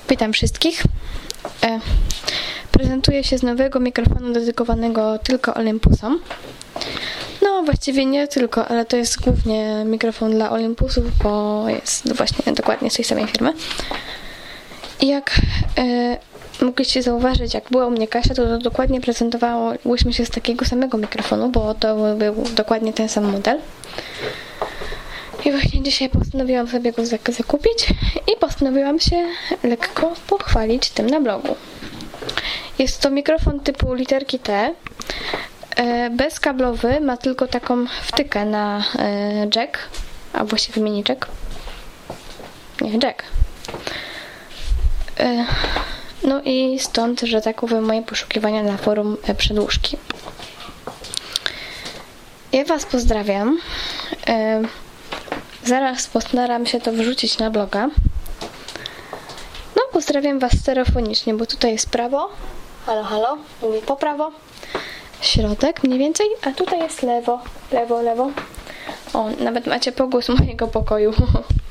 Witam wszystkich. Prezentuję się z nowego mikrofonu dedykowanego tylko Olympusom. No właściwie nie tylko, ale to jest głównie mikrofon dla Olympusów, bo jest właśnie dokładnie z tej samej firmy. I jak mogliście zauważyć, jak była u mnie Kasia, to dokładnie prezentowałyśmy się z takiego samego mikrofonu, bo to był dokładnie ten sam model. I właśnie dzisiaj postanowiłam sobie go zakupić i postanowiłam się lekko pochwalić tym na blogu. Jest to mikrofon typu literki T, bezkablowy, ma tylko taką wtykę na jack, a właściwie mini jack. Nie, jack. No i stąd, że tak powiem, moje poszukiwania na forum przedłużki. Ja Was pozdrawiam. Zaraz postaram się to wrzucić na bloga. No, pozdrawiam Was stereofonicznie, bo tutaj jest prawo. Halo, halo. Mówię po prawo. Środek mniej więcej, a tutaj jest lewo. Lewo, lewo. O, nawet macie pogłos mojego pokoju.